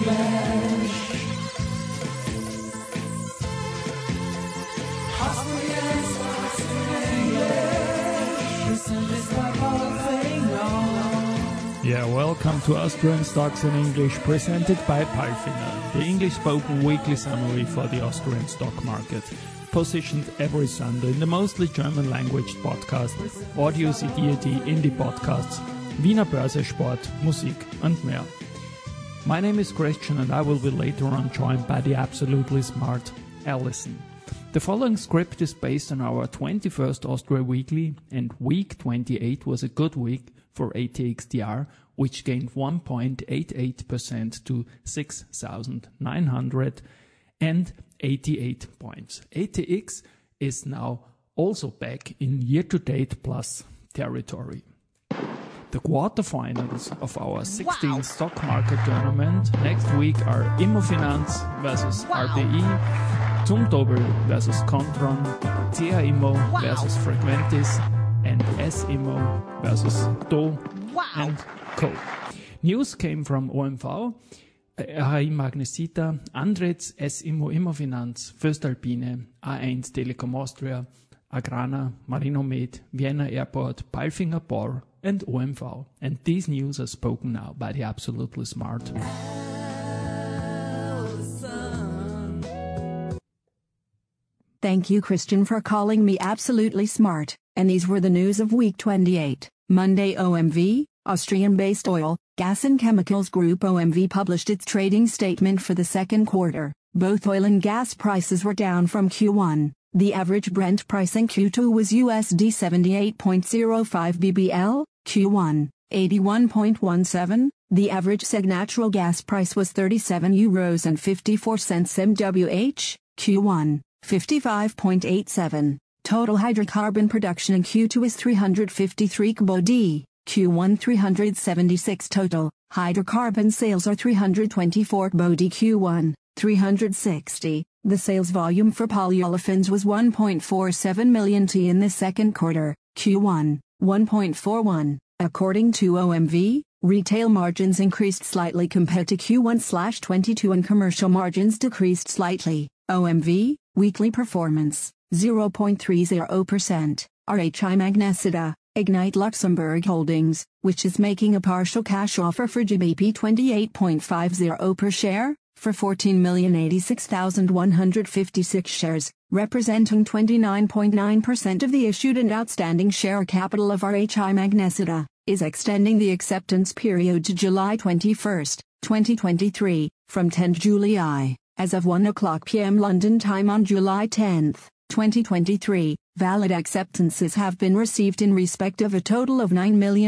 English. Austrian stocks in English. Presented by Palfinger. Yeah, welcome to Austrian Stocks in English, presented by Palfinger, the English-spoken weekly summary for the Austrian stock market. Positioned every Sunday in the mostly German language podcast, Audio CD.at, Indie Podcasts, Wiener Börse, Sport, Musik and mehr. My name is Christian and I will be later on joined by the absolutely smart Alison. The following script is based on our 21st Austria Weekly, and week 28 was a good week for ATXDR, which gained 1.88% to 6,988 points. ATX is now also back in year-to-date plus territory. The quarterfinals of our 16th stock market tournament next week are Immofinanz versus RTI, Zumtobel versus Contron, CA Immo versus Frequentis, and S-Immo versus Do and Co. News came from OMV, RHI Magnesita, Andritz, S-Immo, Immofinanz, Voestalpine, A1 Telekom Austria, Agrana, Marinomed, Vienna Airport, Palfinger Bor, and OMV. And these news are spoken now by the absolutely smart Alison. Thank you, Christian, for calling me absolutely smart. And these were the news of week 28. Monday, OMV, Austrian-based oil, gas and chemicals group OMV published its trading statement for the second quarter. Both oil and gas prices were down from Q1. The average Brent price in Q2 was USD 78.05 BBL, Q1, 81.17. The average CEGH natural gas price was €37.54 MWh, Q1, 55.87. Total hydrocarbon production in Q2 is 353 kbod, Q1 376 total. Hydrocarbon sales are 324 kbod, Q1, 360. The sales volume for polyolefins was 1.47 million t in the second quarter, Q1, 1.41. According to OMV, retail margins increased slightly compared to Q1/22 and commercial margins decreased slightly. OMV, weekly performance, 0.30%. RHI Magnesita, Ignite Luxembourg Holdings, which is making a partial cash offer for GBP 28.50 per share, for 14,086,156 shares, representing 29.9% of the issued and outstanding share capital of RHI Magnesita, is extending the acceptance period to July 21, 2023, from 10 July. As of 1:00 p.m. London time on July 10, 2023, valid acceptances have been received in respect of a total of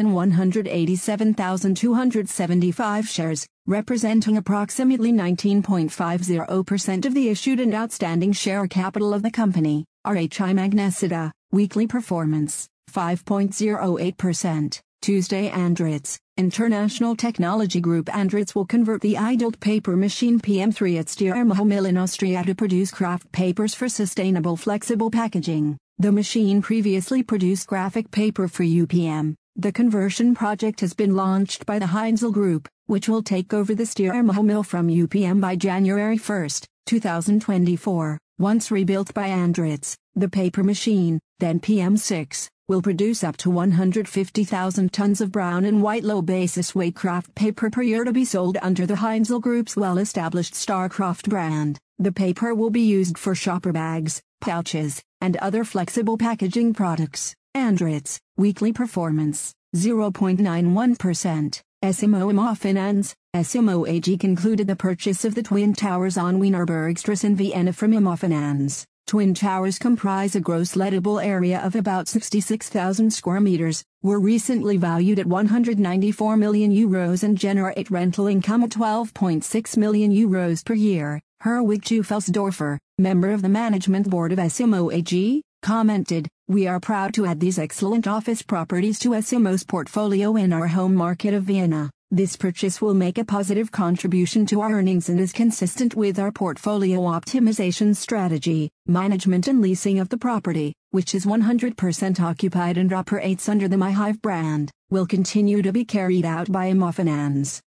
9,187,275 shares, representing approximately 19.50% of the issued and outstanding share capital of the company. RHI Magnesita, weekly performance, 5.08%. Tuesday, Andritz, International Technology Group. Andritz will convert the idled paper machine PM3 at Steyr-Machel mill in Austria to produce kraft papers for sustainable flexible packaging. The machine previously produced graphic paper for UPM. The conversion project has been launched by the Heinzel Group, which will take over the Steyr-Machel mill from UPM by January 1, 2024. Once rebuilt by Andritz, the paper machine, then PM6, will produce up to 150,000 tons of brown and white low-basis weight kraft paper per year to be sold under the Heinzel Group's well-established Starcraft brand. The paper will be used for shopper bags, pouches, and other flexible packaging products. Andritz, weekly performance, 0.91%. S-Immo Immofinanz, S-Immo AG concluded the purchase of the Twin Towers on Wienerbergstrasse in Vienna from Immofinanz. Twin Towers comprise a gross lettable area of about 66,000 square meters, were recently valued at €194 million and generate rental income of €12.6 million per year. Herwig Teufelsdorfer, member of the management board of S-Immo AG, commented, "We are proud to add these excellent office properties to S-Immo's portfolio in our home market of Vienna. This purchase will make a positive contribution to our earnings and is consistent with our portfolio optimization strategy. Management and leasing of the property, which is 100% occupied and operates under the MyHive brand, will continue to be carried out by Immofinanz.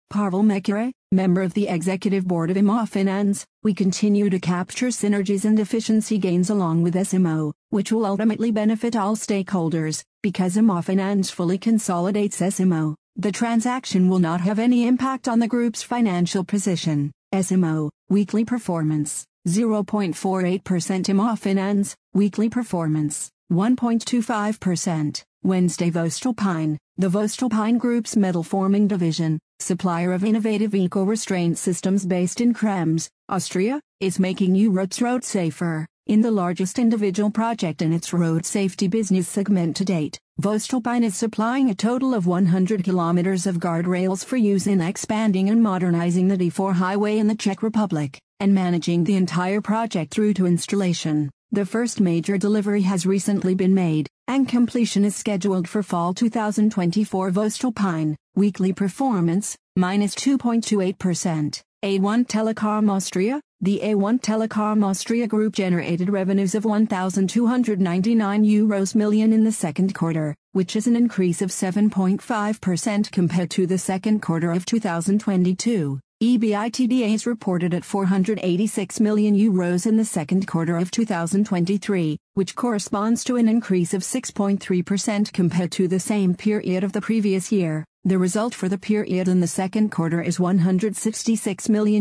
Pavel Mekere, member of the executive board of Immofinanz, we continue to capture synergies and efficiency gains along with SMO, which will ultimately benefit all stakeholders, because Immofinanz fully consolidates SMO. The transaction will not have any impact on the group's financial position. SMO, weekly performance, 0.48%. Immofinanz, weekly performance, 1.25%. Wednesday. Voestalpine, the Voestalpine Group's metal-forming division, supplier of innovative eco-restraint systems based in Krems, Austria, is making Europe's road safer. In the largest individual project in its road safety business segment to date, Voestalpine is supplying a total of 100 kilometers of guardrails for use in expanding and modernizing the D4 highway in the Czech Republic, and managing the entire project through to installation. The first major delivery has recently been made, and completion is scheduled for fall 2024. Voestalpine, weekly performance, -2.28%. A1 Telekom Austria. The A1 Telekom Austria Group generated revenues of €1,299 million in the second quarter, which is an increase of 7.5% compared to the second quarter of 2022. EBITDA is reported at €486 million in the second quarter of 2023, which corresponds to an increase of 6.3% compared to the same period of the previous year. The result for the period in the second quarter is €166 million,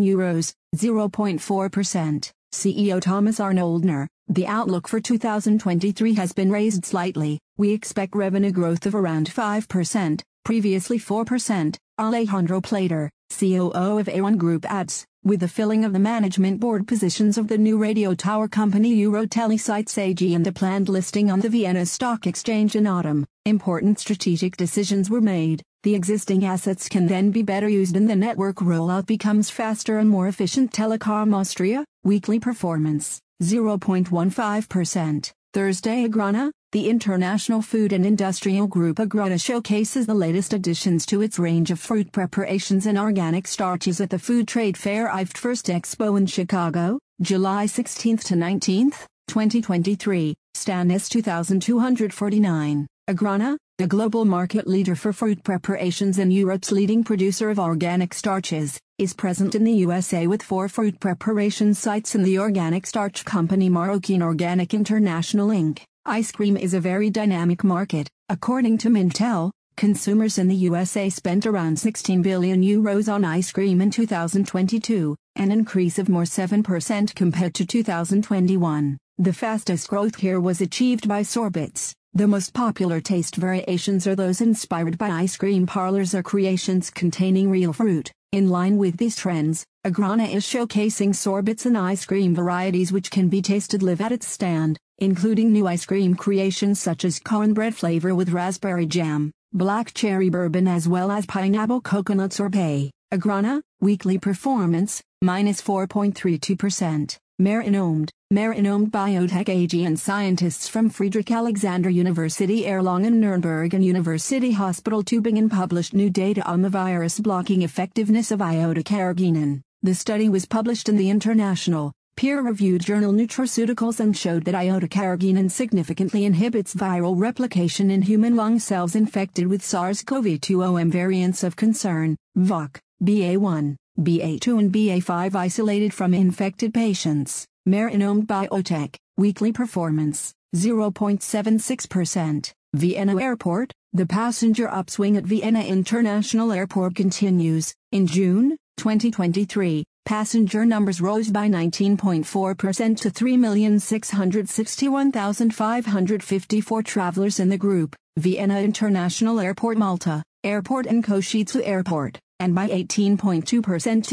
0.4%. CEO Thomas Arnoldner, the outlook for 2023 has been raised slightly. We expect revenue growth of around 5%, previously 4%, Alejandro Plater, COO of A1 Group adds, with the filling of the management board positions of the new radio tower company EuroTeleSites AG and the planned listing on the Vienna Stock Exchange in autumn, important strategic decisions were made. The existing assets can then be better used and the network rollout becomes faster and more efficient. Telekom Austria, weekly performance, 0.15%. Thursday. Agrana, the international food and industrial group Agrana showcases the latest additions to its range of fruit preparations and organic starches at the Food Trade Fair IFT First Expo in Chicago, July 16 to 19, 2023, stand S2249. Agrana, the global market leader for fruit preparations and Europe's leading producer of organic starches, is present in the USA with 4 fruit preparation sites and the organic starch company Marroquin Organic International Inc. Ice cream is a very dynamic market. According to Mintel, consumers in the USA spent around €16 billion on ice cream in 2022, an increase of more 7% compared to 2021. The fastest growth here was achieved by sorbets. The most popular taste variations are those inspired by ice cream parlors or creations containing real fruit. In line with these trends, Agrana is showcasing sorbets and ice cream varieties which can be tasted live at its stand, including new ice cream creations such as cornbread flavor with raspberry jam, black cherry bourbon as well as pineapple coconut sorbet. Agrana, weekly performance, -4.32%. Marinomed Biotech AG and scientists from Friedrich Alexander University Erlangen Nuremberg and University Hospital Tübingen published new data on the virus-blocking effectiveness of iodocarrageenan. The study was published in the international, peer-reviewed journal Nutraceuticals and showed that iodocarrageenan significantly inhibits viral replication in human lung cells infected with SARS-CoV-2 OM variants of concern, VOC, BA1, BA2 and BA5 isolated from infected patients. Marinomed Biotech, weekly performance, 0.76%. Vienna Airport, the passenger upswing at Vienna International Airport continues. In June 2023, passenger numbers rose by 19.4% to 3,661,554 travelers in the group, Vienna International Airport Malta, Airport and Košice Airport, and by 18.2% to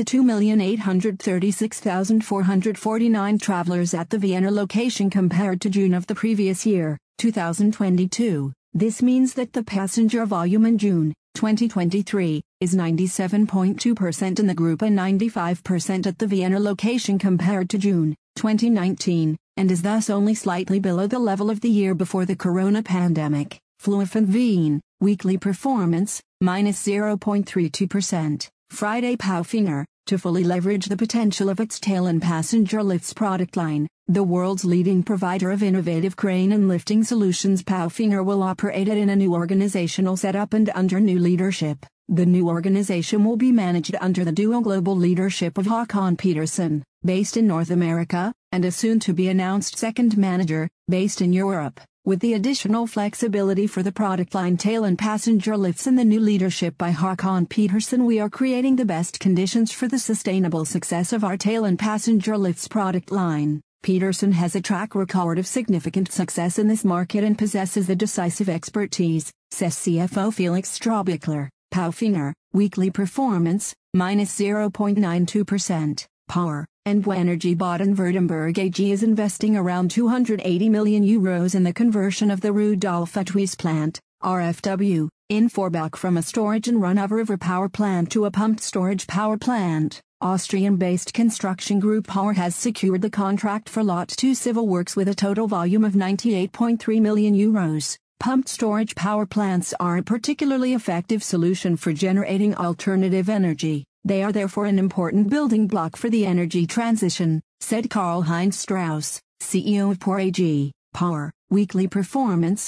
2,836,449 travelers at the Vienna location compared to June of the previous year, 2022. This means that the passenger volume in June 2023 is 97.2% in the group and 95% at the Vienna location compared to June 2019, and is thus only slightly below the level of the year before the corona pandemic. Flughafen Wien, weekly performance, -0.32%. Friday. Palfinger, to fully leverage the potential of its tail and passenger lifts product line, the world's leading provider of innovative crane and lifting solutions, Palfinger will operate it in a new organizational setup and under new leadership. The new organization will be managed under the dual global leadership of Håkan Petersen, based in North America, and a soon-to-be-announced second manager, based in Europe. With the additional flexibility for the product line tail and passenger lifts and the new leadership by Håkan Petersen, we are creating the best conditions for the sustainable success of our tail and passenger lifts product line. Petersen has a track record of significant success in this market and possesses the decisive expertise, says CFO Felix Strohbichler. Palfinger, weekly performance, -0.92%. Power, Envo Energy Baden-Württemberg AG is investing around €280 million in the conversion of the Rudolf Atwies plant, RFW, in Forbach from a storage and run-of-river power plant to a pumped storage power plant. Austrian-based construction group Power has secured the contract for Lot 2 civil works with a total volume of €98.3 million. Pumped storage power plants are a particularly effective solution for generating alternative energy. They are therefore an important building block for the energy transition, said Karl-Heinz Strauss, CEO of Power AG. Power, weekly performance,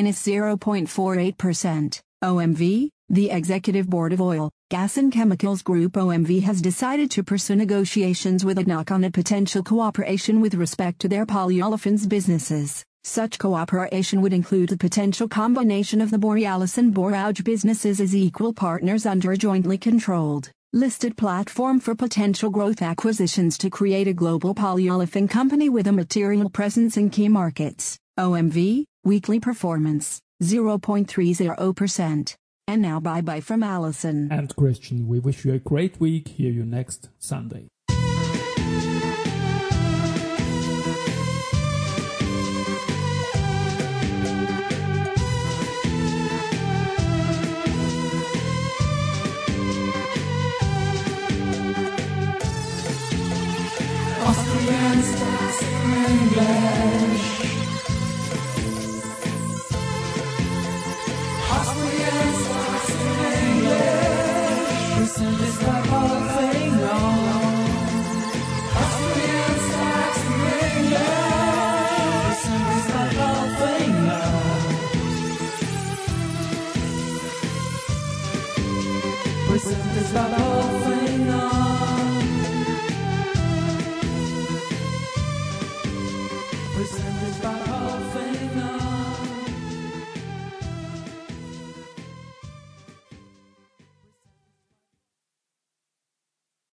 -0.48%. OMV, the Executive Board of Oil, Gas and Chemicals Group OMV has decided to pursue negotiations with ADNOC on a potential cooperation with respect to their polyolefins businesses. Such cooperation would include the potential combination of the Borealis and Borouge businesses as equal partners under a jointly controlled, listed platform for potential growth acquisitions to create a global polyolefin company with a material presence in key markets. OMV, weekly performance, 0.30%. And now bye-bye from Alison and Christian. We wish you a great week. Hear you next Sunday.